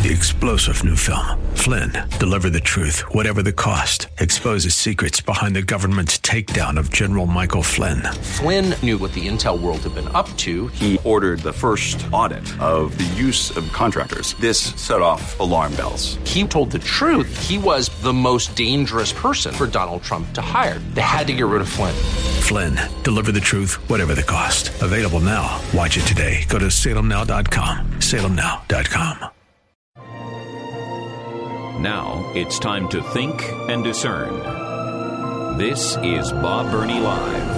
The explosive new film, Flynn, deliver the truth, whatever the cost, exposes secrets behind the government's takedown of General Michael Flynn. Flynn knew what the intel world had been up to. He ordered the first audit of the use of contractors. This set off alarm bells. He told the truth. He was the most dangerous person for Donald Trump to hire. They had to get rid of Flynn. Flynn, deliver the truth, whatever the cost. Available now. Watch it today. Go to salemnow.com. salemnow.com. Now it's time to think and discern. This is Bob Burney Live.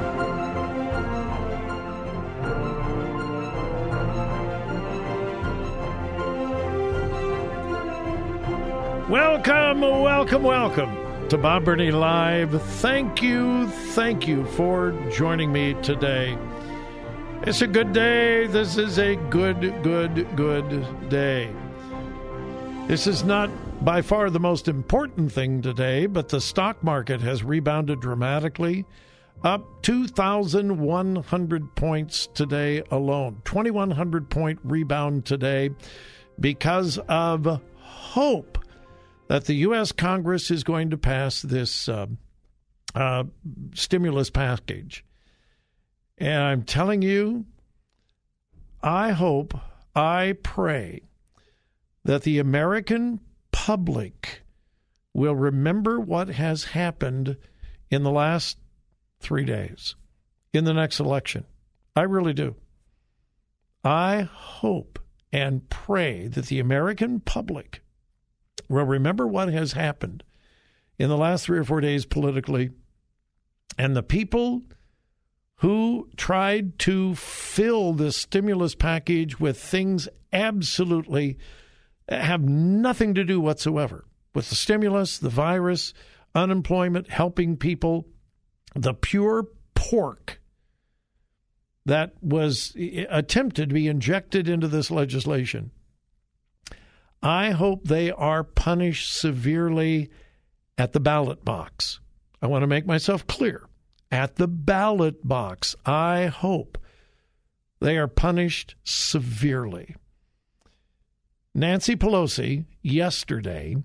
Welcome to Bob Burney Live. Thank you for joining me today. It's a good day. This is a good day. This is not by far the most important thing today, but the stock market has rebounded dramatically, up 2,100 points today alone. 2,100 point rebound today because of hope that the U.S. Congress is going to pass this stimulus package. And I'm telling you, I hope, I pray that the American public will remember what has happened in the last 3 days in the next election. I really do. I hope and pray that the American public will remember what has happened in the last 3 or 4 days politically, and the people who tried to fill this stimulus package with things absolutely have nothing to do whatsoever with the stimulus, the virus, unemployment, helping people, the pure pork that was attempted to be injected into this legislation. I hope they are punished severely at the ballot box. I want to make myself clear. At the ballot box, I hope they are punished severely. Nancy Pelosi yesterday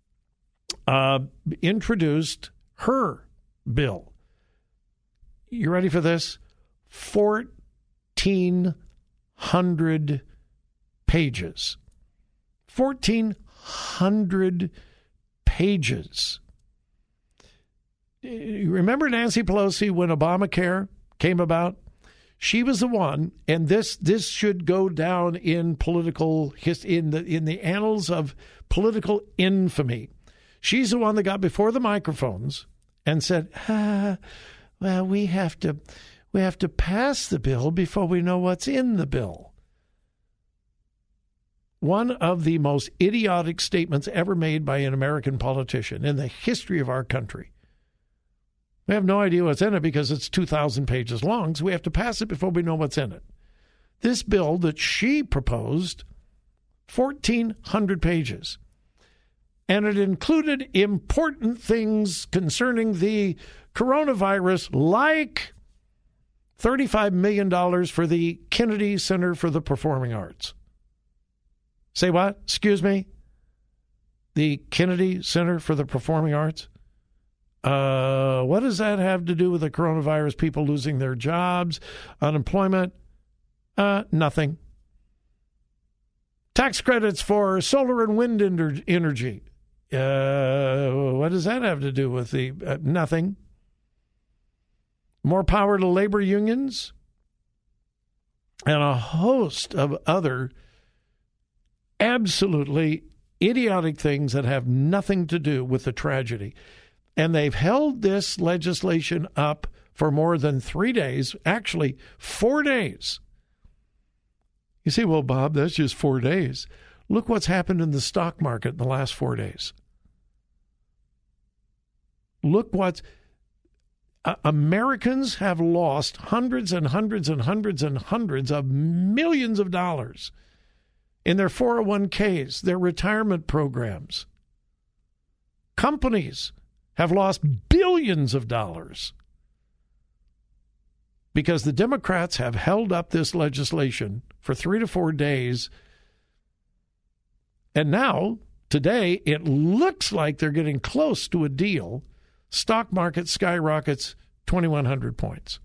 introduced her bill. You ready for this? 1,400 pages. 1,400 pages. You remember Nancy Pelosi when Obamacare came about? She was the one, and this should go down in political in the annals of political infamy. She's the one that got before the microphones and said, "Well, we have to pass the bill before we know what's in the bill." One of the most idiotic statements ever made by an American politician in the history of our country. We have no idea what's in it because it's 2,000 pages long, so we have to pass it before we know what's in it. This bill that she proposed, 1,400 pages. And it included important things concerning the coronavirus, like $35 million for the Kennedy Center for the Performing Arts. Say what? Excuse me? The Kennedy Center for the Performing Arts? What does that have to do with the coronavirus, people losing their jobs, unemployment? Nothing. Tax credits for solar and wind energy. What does that have to do with the nothing? More power to labor unions? And a host of other absolutely idiotic things that have nothing to do with the tragedy. And they've held this legislation up for more than 3 days, actually 4 days. You say, well, Bob, that's just 4 days. Look what's happened in the stock market in the last 4 days. Look what's... Americans have lost hundreds and hundreds and hundreds and hundreds of millions of dollars in their 401ks, their retirement programs. Companies have lost billions of dollars because the Democrats have held up this legislation for 3 to 4 days And now, today, it looks like they're getting close to a deal. Stock market skyrockets 2,100 points.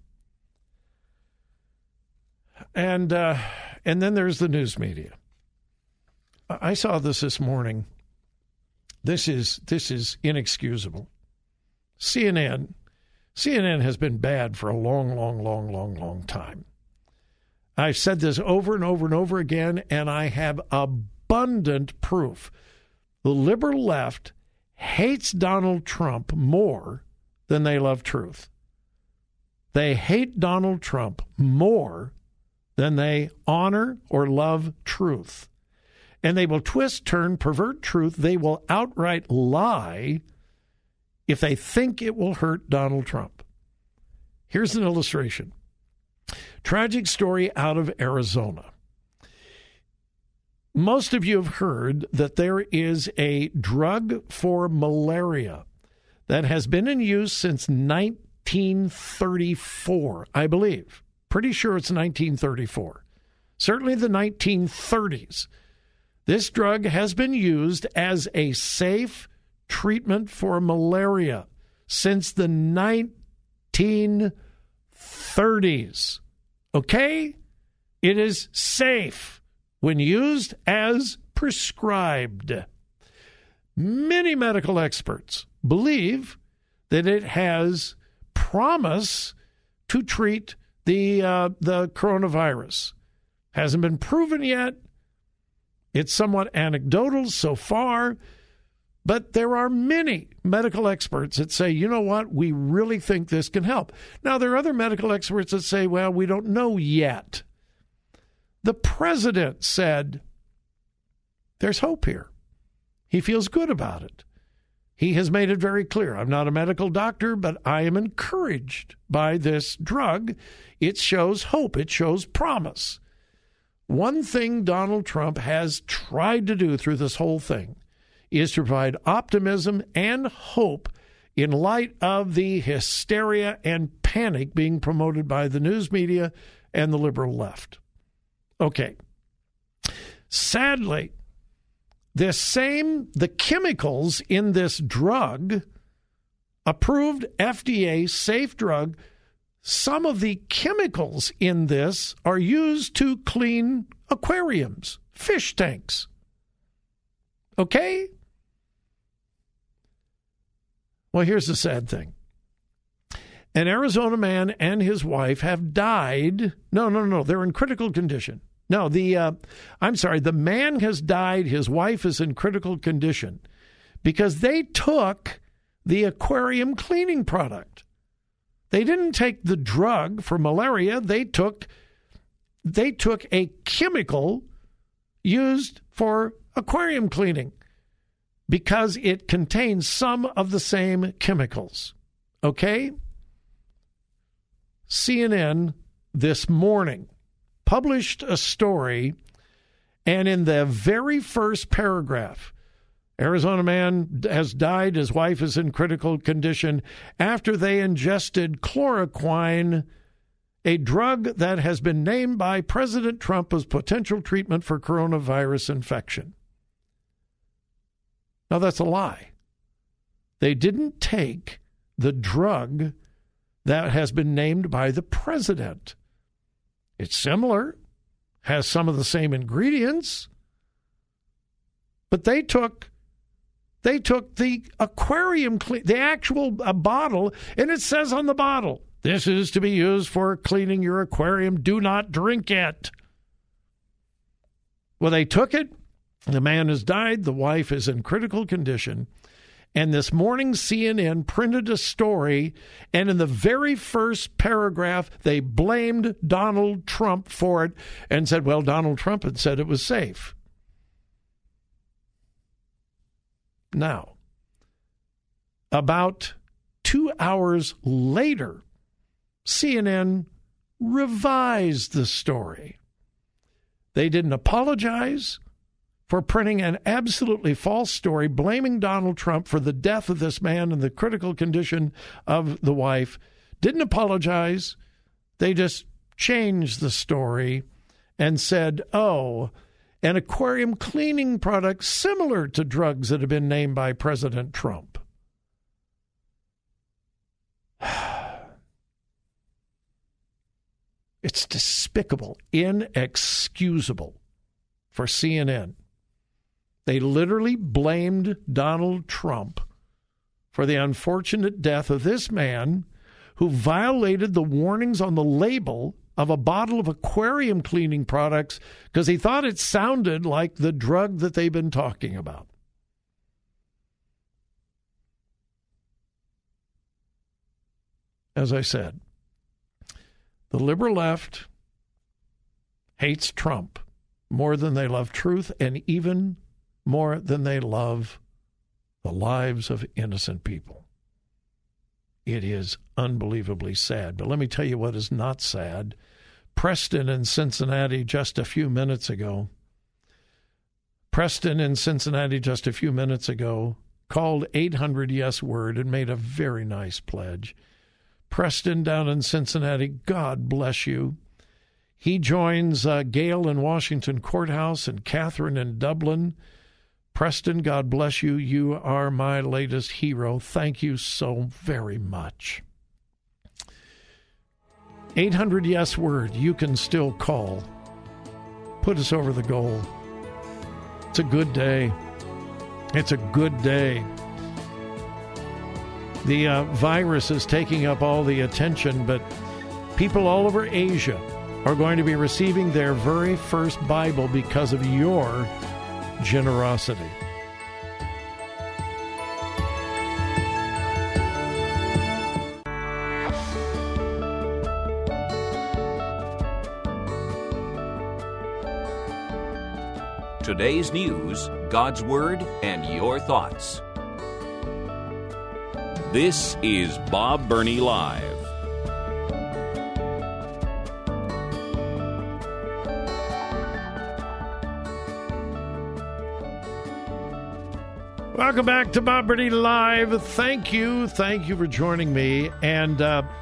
And then there's the news media. I saw this morning. This is inexcusable. CNN has been bad for a long time. I've said this over and over and over again, and I have abundant proof. The liberal left hates Donald Trump more than they love truth. They hate Donald Trump more than they honor or love truth. And they will twist, turn, pervert truth. They will outright lie if they think it will hurt Donald Trump. Here's an illustration. Tragic story out of Arizona. Most of you have heard that there is a drug for malaria that has been in use since 1934, I believe. Pretty sure it's 1934. Certainly the 1930s. This drug has been used as a safe treatment for malaria since the 1930s. Okay? It is safe when used as prescribed. Many medical experts believe that it has promise to treat the coronavirus. Hasn't been proven yet. It's somewhat anecdotal so far, but there are many medical experts that say, you know what, we really think this can help. Now, there are other medical experts that say, well, we don't know yet. The president said there's hope here. He feels good about it. He has made it very clear. I'm not a medical doctor, but I am encouraged by this drug. It shows hope. It shows promise. One thing Donald Trump has tried to do through this whole thing is to provide optimism and hope in light of the hysteria and panic being promoted by the news media and the liberal left. Okay. Sadly, the chemicals in this drug, approved FDA safe drug, some of the chemicals in this are used to clean aquariums, fish tanks. Okay? Well, here's the sad thing. An Arizona man and his wife have died. No, they're in critical condition. No, the man has died. His wife is in critical condition because they took the aquarium cleaning product. They didn't take the drug for malaria. They took a chemical used for aquarium cleaning because it contains some of the same chemicals. Okay? CNN this morning published a story, and in the very first paragraph, Arizona man has died. His wife is in critical condition after they ingested chloroquine, a drug that has been named by President Trump as potential treatment for coronavirus infection. Now, that's a lie. They didn't take the drug that has been named by the president. It's similar, has some of the same ingredients, but they took the aquarium, the actual bottle, and it says on the bottle, this is to be used for cleaning your aquarium. Do not drink it. Well, they took it. The man has died. The wife is in critical condition. And this morning, CNN printed a story, and in the very first paragraph, they blamed Donald Trump for it and said, well, Donald Trump had said it was safe. Now, about 2 hours later, CNN revised the story. They didn't apologize for printing an absolutely false story blaming Donald Trump for the death of this man and the critical condition of the wife. Didn't apologize. They just changed the story and said, oh, and aquarium cleaning products similar to drugs that have been named by President Trump. It's despicable, inexcusable for CNN. They literally blamed Donald Trump for the unfortunate death of this man who violated the warnings on the label of a bottle of aquarium cleaning products because he thought it sounded like the drug that they've been talking about. As I said, the liberal left hates Trump more than they love truth and even more than they love the lives of innocent people. It is unbelievably sad. But let me tell you what is not sad. Preston in Cincinnati just a few minutes ago called 800-YES-WORD and made a very nice pledge. Preston down in Cincinnati, God bless you. He joins Gail in Washington Courthouse and Catherine in Dublin. Preston, God bless you. You are my latest hero. Thank you so very much. 800-YES-WORD. You can still call. Put us over the goal. It's a good day. It's a good day. The virus is taking up all the attention, but people all over Asia are going to be receiving their very first Bible because of your generosity. Today's news, God's Word, and your thoughts. This is Bob Burney Live. Welcome back to Bob Burney Live. Thank you for joining me. And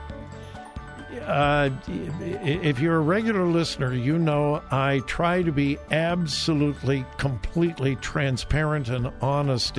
if you're a regular listener, you know I try to be absolutely, completely transparent and honest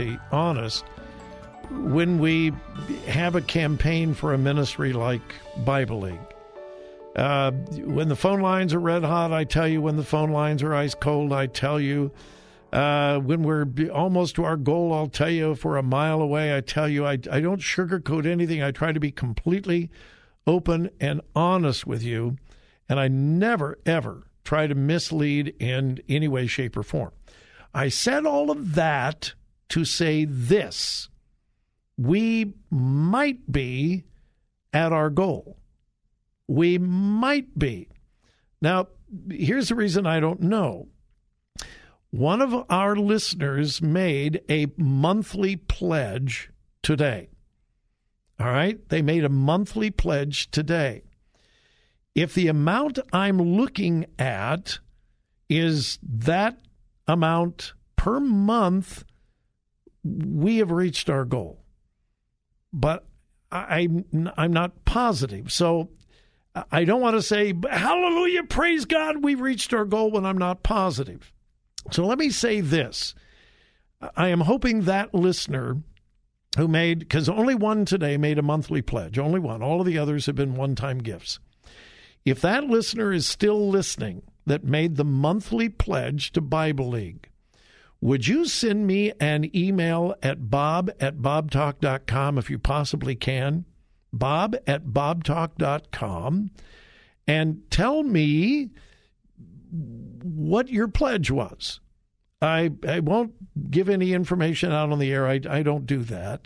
when we have a campaign for a ministry like Bible League. When the phone lines are red hot, I tell you. When the phone lines are ice cold, I tell you. When we're almost to our goal, I'll tell you. If we're a mile away, I tell you. I don't sugarcoat anything. I try to be completely open and honest with you, and I never, ever try to mislead in any way, shape, or form. I said all of that to say this. We might be at our goal. We might be. Now, here's the reason I don't know. One of our listeners made a monthly pledge today. All right? They made a monthly pledge today. If the amount I'm looking at is that amount per month, we have reached our goal. But I'm not positive. So I don't want to say, hallelujah, praise God, we've reached our goal when I'm not positive. So let me say this. I am hoping that listener who made, because only one today made a monthly pledge, only one. All of the others have been one-time gifts. If that listener is still listening that made the monthly pledge to Bible League, would you send me an email at bob@bobtalk.com if you possibly can, bob@bobtalk.com, and tell me what your pledge was. I won't give any information out on the air. I don't do that.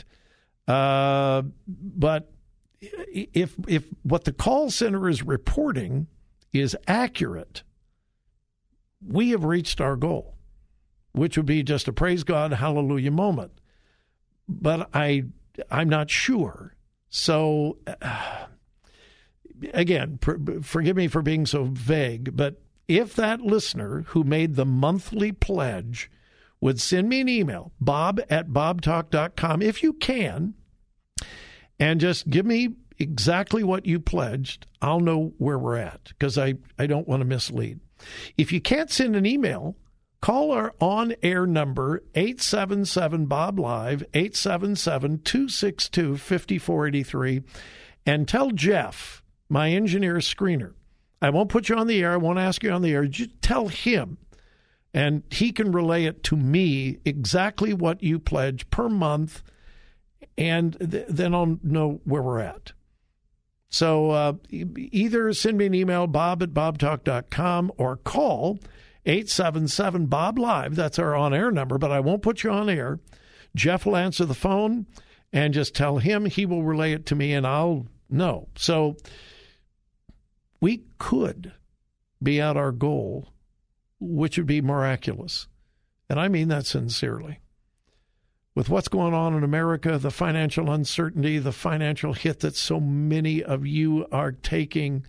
But if what the call center is reporting is accurate, we have reached our goal, which would be just a praise God, hallelujah moment. But I'm not sure. So, again, forgive me for being so vague, but if that listener who made the monthly pledge would send me an email, bob@bobtalk.com, if you can, and just give me exactly what you pledged, I'll know where we're at, because I don't want to mislead. If you can't send an email, Call our on-air number, 877-BOB-LIVE, 877-262-5483, and tell Jeff, my engineer screener, I won't put you on the air, I won't ask you on the air, just tell him, and he can relay it to me exactly what you pledge per month, and then I'll know where we're at. So either send me an email, bob@bobtalk.com, or call 877-BOB-LIVE. That's our on-air number, but I won't put you on air. Jeff will answer the phone, and just tell him. He will relay it to me, and I'll know. So we could be at our goal, which would be miraculous. And I mean that sincerely. With what's going on in America, the financial uncertainty, the financial hit that so many of you are taking,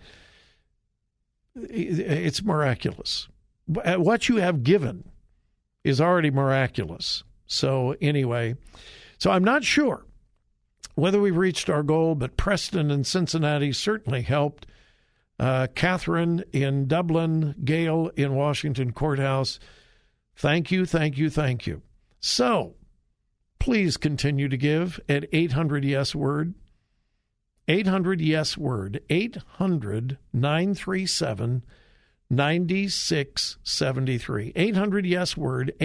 it's miraculous. What you have given is already miraculous. So anyway, so I'm not sure whether we've reached our goal, but Preston and Cincinnati certainly helped. Catherine in Dublin, Gail in Washington Courthouse, thank you, thank you, thank you. So please continue to give at 800-YES-WORD, 800-YES-WORD, 800-937-9673, 800-YES-WORD,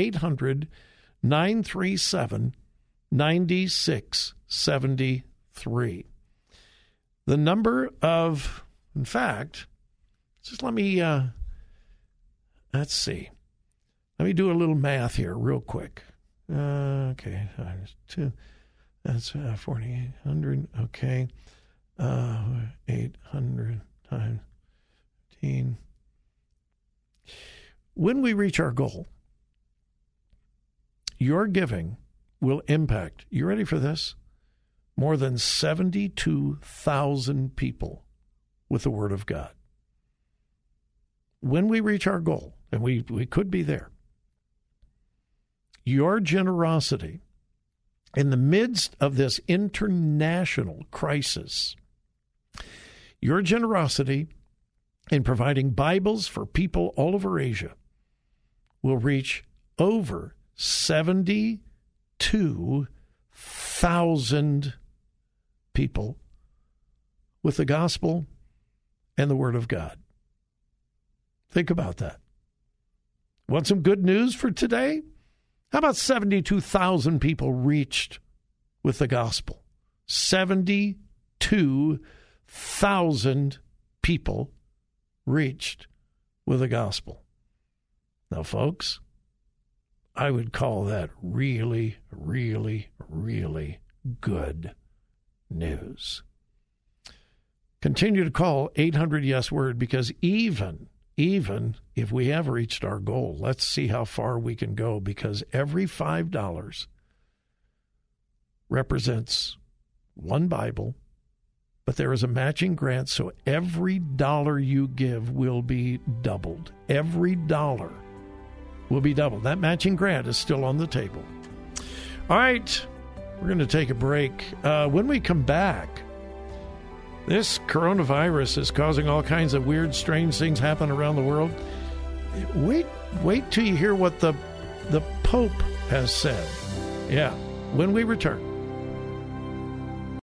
800-937-9673. The number of, in fact, just let me, let's see. Let me do a little math here real quick. Okay, times 2. That's 4,800. Okay. 800 times 15. When we reach our goal, your giving will impact, you ready for this? More than 72,000 people with the Word of God. When we reach our goal, and we could be there, your generosity in the midst of this international crisis, your generosity in providing Bibles for people all over Asia will reach over 72,000 people with the gospel and the Word of God. Think about that. Want some good news for today? How about 72,000 people reached with the gospel? 72,000 people reached with the gospel. Now, folks, I would call that really, really, really good news. Continue to call 800-YES-WORD, because even if we have reached our goal, let's see how far we can go, because every $5 represents one Bible, but there is a matching grant, so every dollar you give will be doubled. Every dollar will be doubled. That matching grant is still on the table. All right, we're going to take a break. When we come back, this coronavirus is causing all kinds of weird, strange things happen around the world. Wait till you hear what the Pope has said. Yeah, when we return.